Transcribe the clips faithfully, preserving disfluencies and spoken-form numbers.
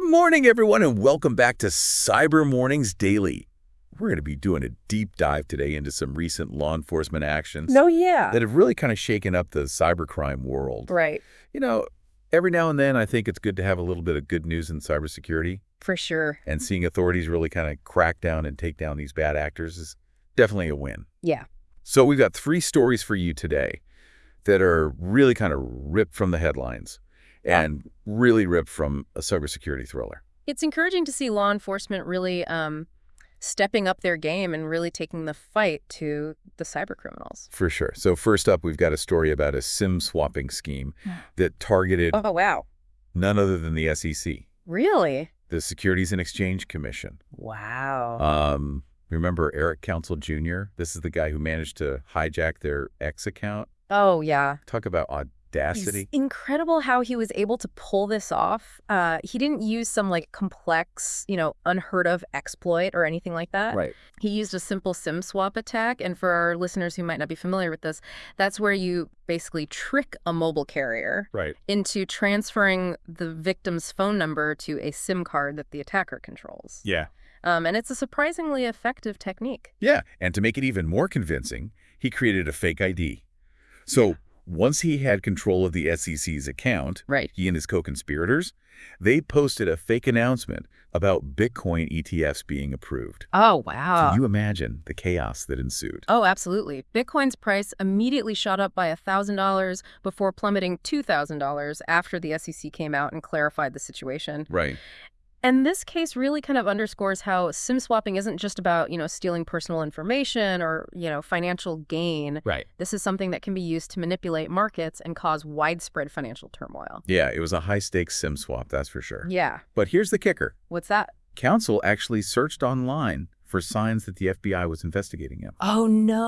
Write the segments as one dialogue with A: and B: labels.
A: morning, everyone, and welcome back to Cyber Mornings Daily. We're going to be doing a deep dive today into some recent law enforcement actions
B: No, yeah.
A: that have really kind of shaken up the cybercrime world.
B: Right.
A: You know, every now and then, I think it's good to have a little bit of good news in cybersecurity.
B: For sure.
A: And seeing authorities really kind of crack down and take down these bad actors is definitely a win.
B: Yeah.
A: So we've got three stories for you today that are really kind of ripped from the headlines and really ripped from a cybersecurity thriller.
B: It's encouraging to see law enforcement really um, stepping up their game and really taking the fight to the cyber criminals.
A: For sure. So first up, we've got a story about a SIM swapping scheme that targeted
B: Oh, wow.
A: none other than the S E C,
B: Really?
A: the Securities and Exchange Commission.
B: Wow.
A: Um, remember Eric Council Junior? This is the guy who managed to hijack their X account.
B: Oh, yeah.
A: Talk about audacity.
B: It's incredible how he was able to pull this off. Uh, he didn't use some like complex, you know, unheard of exploit or anything like that.
A: Right.
B: He used a simple SIM swap attack. And for our listeners who might not be familiar with this, that's where you basically trick a mobile carrier
A: Right.
B: into transferring the victim's phone number to a SIM card that the attacker controls.
A: Yeah.
B: Um, and it's a surprisingly effective technique.
A: Yeah. And to make it even more convincing, he created a fake I D. So once he had control of the S E C's account,
B: Right.
A: he and his co-conspirators, they posted a fake announcement about Bitcoin E T Fs being approved.
B: Oh, wow.
A: Can you imagine the chaos that ensued?
B: Oh, absolutely. Bitcoin's price immediately shot up by one thousand dollars before plummeting two thousand dollars after the S E C came out and clarified the situation.
A: Right.
B: And this case really kind of underscores how SIM swapping isn't just about, you know, stealing personal information or, you know, financial gain.
A: Right.
B: This is something that can be used to manipulate markets and cause widespread financial turmoil.
A: Yeah, it was a high-stakes SIM swap, that's for sure.
B: Yeah.
A: But here's the kicker.
B: What's that?
A: Counsel actually searched online for signs that the F B I was investigating him.
B: Oh,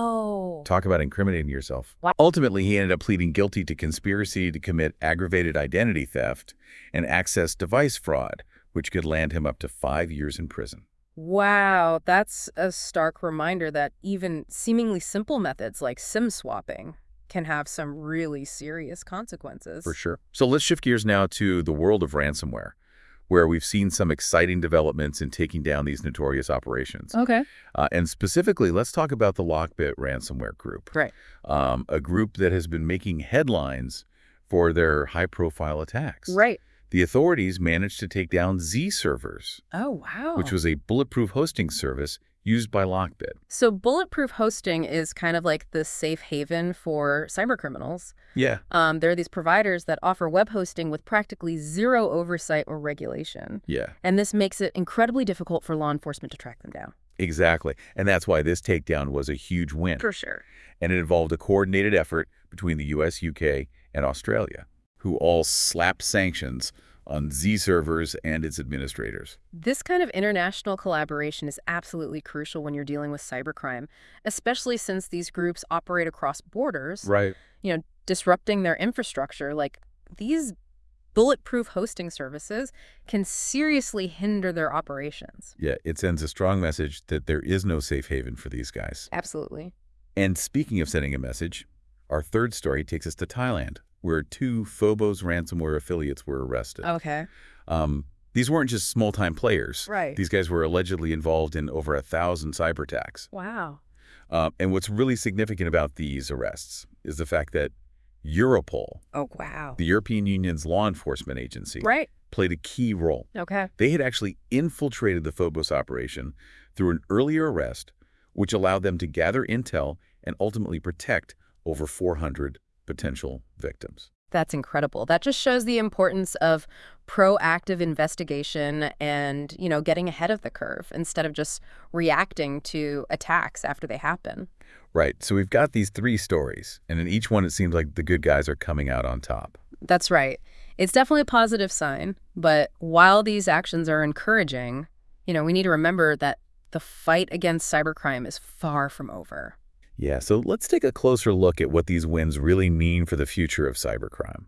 B: no.
A: Talk about incriminating yourself.
B: Wow.
A: Ultimately, he ended up pleading guilty to conspiracy to commit aggravated identity theft and access device fraud, which could land him up to five years in prison.
B: Wow, that's a stark reminder that even seemingly simple methods like SIM swapping can have some really serious consequences.
A: For sure. So let's shift gears now to the world of ransomware, where we've seen some exciting developments in taking down these notorious operations.
B: Okay.
A: Uh, and specifically, let's talk about the Lockbit ransomware group,
B: Right.
A: um, a group that has been making headlines for their high-profile attacks.
B: Right.
A: The authorities managed to take down Z Servers,
B: Oh, wow.
A: which was a bulletproof hosting service used by Lockbit.
B: So bulletproof hosting is kind of like the safe haven for cybercriminals.
A: Yeah.
B: Um, there are these providers that offer web hosting with practically zero oversight or regulation.
A: Yeah,
B: And this makes it incredibly difficult for law enforcement to track them down.
A: exactly. And that's why this takedown was a huge win.
B: For sure.
A: And it involved a coordinated effort between the U S, U K, and Australia, who all slapped sanctions on Z Servers and its administrators.
B: This kind of international collaboration is absolutely crucial when you're dealing with cybercrime, especially since these groups operate across borders,
A: Right.
B: you know, disrupting their infrastructure. Like these bulletproof hosting services can seriously hinder their operations.
A: Yeah, it sends a strong message that there is no safe haven for these guys.
B: Absolutely.
A: And speaking of sending a message, our third story takes us to Thailand, where two Phobos ransomware affiliates were arrested.
B: Okay.
A: Um, these weren't just small-time players.
B: Right.
A: These guys were allegedly involved in over a thousand cyber attacks.
B: Wow.
A: Uh, and what's really significant about these arrests is the fact that Europol,
B: Oh, wow.
A: the European Union's law enforcement agency,
B: Right.
A: played a key role.
B: Okay.
A: They had actually infiltrated the Phobos operation through an earlier arrest, which allowed them to gather intel and ultimately protect over four hundred potential victims.
B: That's incredible. That just shows the importance of proactive investigation and, you know, getting ahead of the curve instead of just reacting to attacks after they happen.
A: Right. So we've got these three stories, and in each one it seems like the good guys are coming out on top.
B: That's right. It's definitely a positive sign, but while these actions are encouraging, you know, we need to remember that the fight against cybercrime is far from over.
A: Yeah, so let's take a closer look at what these wins really mean for the future of cybercrime.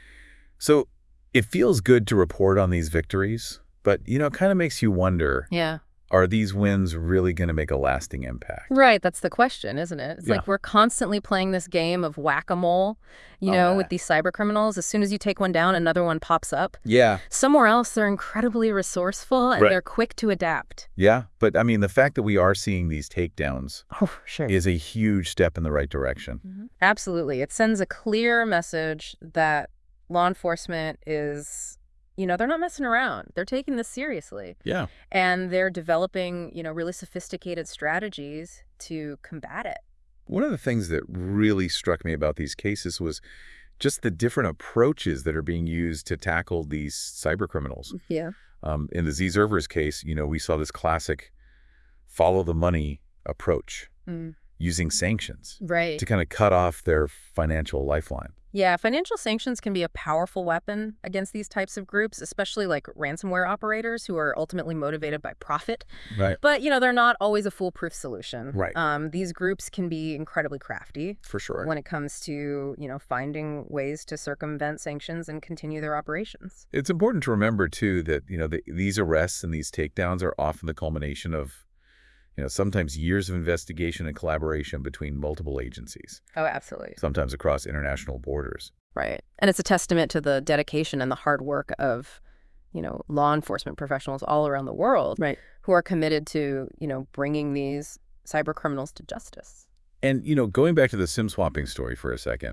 A: So it feels good to report on these victories, but, you know, it kind of makes you wonder,
B: Yeah.
A: Are these wins really going to make a lasting impact?
B: Right, that's the question, isn't it? It's
A: Yeah.
B: like we're constantly playing this game of whack-a-mole, you
A: Oh,
B: know,
A: man.
B: with these cyber criminals. As soon as you take one down, another one pops up.
A: Yeah.
B: Somewhere else, they're incredibly resourceful and
A: Right.
B: they're quick to adapt.
A: Yeah. But I mean, the fact that we are seeing these takedowns
B: Oh, sure.
A: is a huge step in the right direction.
B: Mhm. Absolutely. It sends a clear message that law enforcement is, you know, they're not messing around. They're taking this seriously.
A: Yeah.
B: And they're developing, you know, really sophisticated strategies to combat it.
A: One of the things that really struck me about these cases was just the different approaches that are being used to tackle these cyber criminals.
B: Yeah.
A: Um, in the Z-Servers case, you know, we saw this classic follow the money approach
B: Mm.
A: using sanctions
B: Right.
A: to kind of cut off their financial lifeline.
B: Yeah, financial sanctions can be a powerful weapon against these types of groups, especially like ransomware operators who are ultimately motivated by profit.
A: Right.
B: But, you know, they're not always a foolproof solution.
A: Right.
B: Um, these groups can be incredibly crafty
A: For sure.
B: when it comes to, you know, finding ways to circumvent sanctions and continue their operations.
A: It's important to remember, too, that, you know, the, these arrests and these takedowns are often the culmination of, you know, sometimes years of investigation and collaboration between multiple agencies,
B: Oh, absolutely.
A: sometimes across international borders.
B: Right. And it's a testament to the dedication and the hard work of, you know, law enforcement professionals all around the world
C: Right.
B: who are committed to, you know, bringing these cyber criminals to justice.
A: And, you know, going back to the SIM swapping story for a second,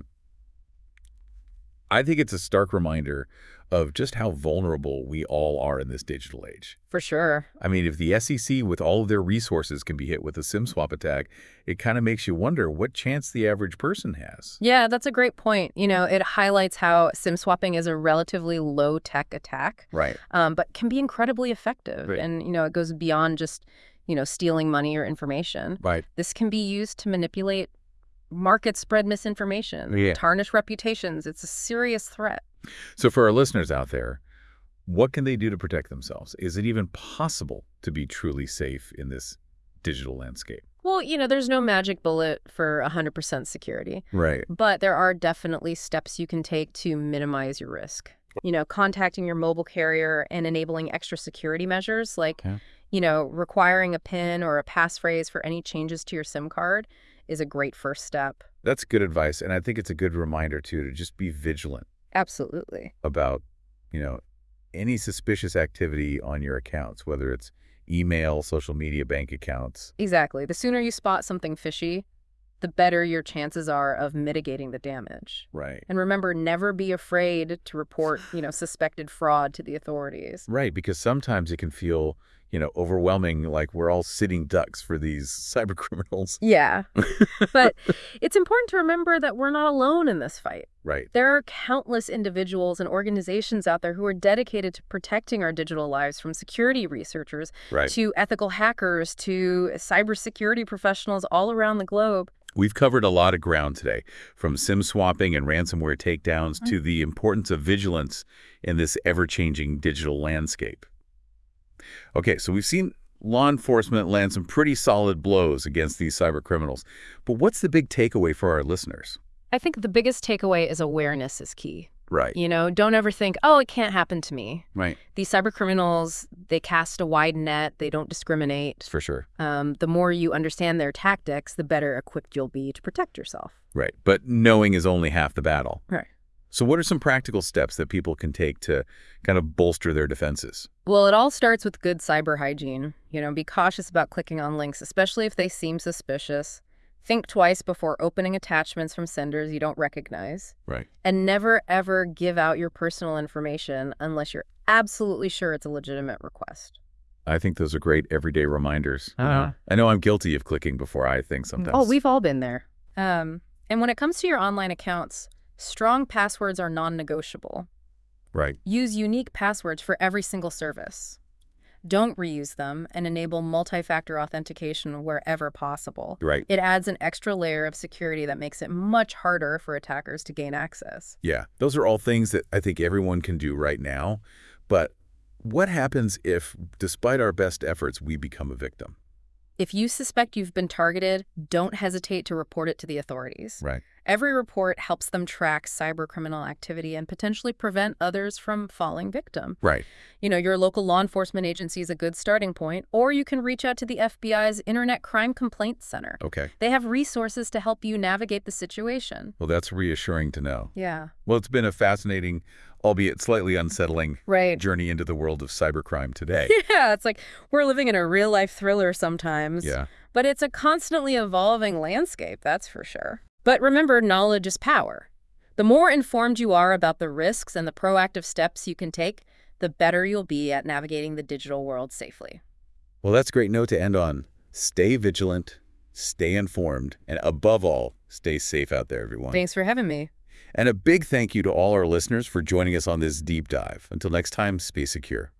A: I think it's a stark reminder of just how vulnerable we all are in this digital age.
B: For sure.
A: I mean, if the S E C, with all of their resources, can be hit with a SIM swap attack, it kind of makes you wonder what chance the average person has.
B: Yeah, that's a great point. You know, it highlights how SIM swapping is a relatively low-tech attack,
A: Right.
B: um, but can be incredibly effective.
A: Right.
B: And, you know, it goes beyond just, you know, stealing money or information.
A: Right.
B: This can be used to manipulate market spread misinformation,
A: Yeah.
B: tarnish reputations. It's a serious threat.
A: So for our listeners out there, what can they do to protect themselves? Is it even possible to be truly safe in this digital landscape?
B: Well, you know, there's no magic bullet for one hundred percent security,
A: Right.
B: but there are definitely steps you can take to minimize your risk. You know, contacting your mobile carrier and enabling extra security measures like,
A: Okay.
B: you know, requiring a PIN or a passphrase for any changes to your SIM card is a great first step.
A: That's good advice. And I think it's a good reminder, too, to just be vigilant
B: Absolutely.
A: about, you know, any suspicious activity on your accounts, whether it's email, social media, bank accounts.
B: Exactly. The sooner you spot something fishy, the better your chances are of mitigating the damage.
A: Right.
B: And remember, never be afraid to report, you know, suspected fraud to the authorities.
A: Right, because sometimes it can feel, you know, overwhelming, like we're all sitting ducks for these cyber criminals.
B: Yeah. But it's important to remember that we're not alone in this fight.
A: Right.
B: There are countless individuals and organizations out there who are dedicated to protecting our digital lives, from security researchers
A: Right.
B: to ethical hackers to cybersecurity professionals all around the globe.
A: We've covered a lot of ground today, from SIM swapping and ransomware takedowns to the importance of vigilance in this ever-changing digital landscape. Okay, so we've seen law enforcement land some pretty solid blows against these cyber criminals. But what's the big takeaway for our listeners?
B: I think the biggest takeaway is awareness is key.
A: Right.
B: You know, don't ever think, oh, it can't happen to me.
A: Right.
B: These cyber criminals, they cast a wide net. They don't discriminate.
A: For sure.
B: Um, the more you understand their tactics, the better equipped you'll be to protect yourself.
A: Right. But knowing is only half the battle.
B: Right.
A: So what are some practical steps that people can take to kind of bolster their defenses?
B: Well, it all starts with good cyber hygiene. You know, be cautious about clicking on links, especially if they seem suspicious. Think twice before opening attachments from senders you don't recognize.
A: Right.
B: And never, ever give out your personal information unless you're absolutely sure it's a legitimate request.
A: I think those are great everyday reminders.
C: Uh-huh.
A: I know I'm guilty of clicking before I think sometimes.
B: Oh, we've all been there. Um, and when it comes to your online accounts, strong passwords are non-negotiable.
A: Right.
B: Use unique passwords for every single service. Don't reuse them, and enable multi-factor authentication wherever possible.
A: Right.
B: It adds an extra layer of security that makes it much harder for attackers to gain access.
A: Yeah. Those are all things that I think everyone can do right now. But what happens if, despite our best efforts, we become a victim?
B: If you suspect you've been targeted, don't hesitate to report it to the authorities.
A: Right.
B: Every report helps them track cybercriminal activity and potentially prevent others from falling victim.
A: Right.
B: You know, your local law enforcement agency is a good starting point, or you can reach out to the F B I's Internet Crime Complaints Center.
A: Okay.
B: They have resources to help you navigate the situation.
A: Well, that's reassuring to know.
B: Yeah.
A: Well, it's been a fascinating, albeit slightly unsettling,
B: Right.
A: journey into the world of cybercrime today.
B: Yeah, it's like we're living in a real-life thriller sometimes.
A: Yeah.
B: But it's a constantly evolving landscape, that's for sure. But remember, knowledge is power. The more informed you are about the risks and the proactive steps you can take, the better you'll be at navigating the digital world safely.
A: Well, that's a great note to end on. Stay vigilant, stay informed, and above all, stay safe out there, everyone.
B: Thanks for having me.
A: And a big thank you to all our listeners for joining us on this deep dive. Until next time, stay secure.